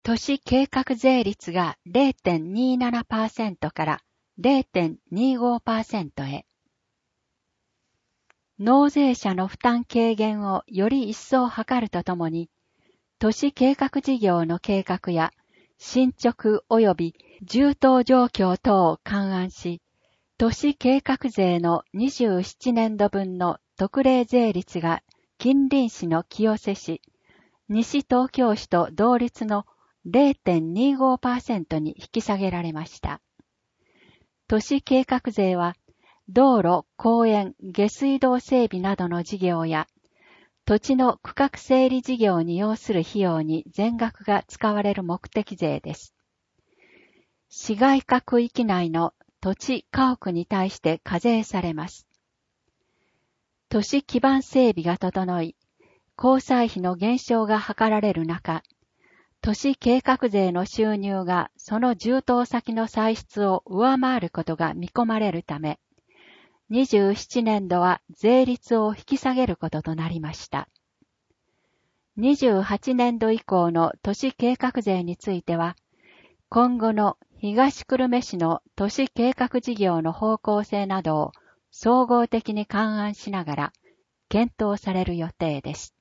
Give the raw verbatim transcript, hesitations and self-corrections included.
都市計画税率が ゼロテンにーななパーセント から ゼロテンにーごパーセント へ。納税者の負担軽減をより一層図るとともに、都市計画事業の計画や進捗及び充当状況等を勘案し、都市計画税のにじゅうななねんどぶんの特例税率が近隣市の清瀬市、西東京市と同率の ゼロテンにーごパーセント に引き下げられました。都市計画税は、道路、公園、下水道整備などの事業や、土地の区画整理事業に要する費用に全額が使われる目的税です。市街化区域内の土地家屋に対して課税されます。都市基盤整備が整い、交際費の減少が図られる中、都市計画税の収入がその充当先の歳出を上回ることが見込まれるため、にじゅうななねんどは税率を引き下げることとなりました。にじゅうはちねんど以降の都市計画税については、今後の東久留米市の都市計画事業の方向性などを総合的に勘案しながら検討される予定です。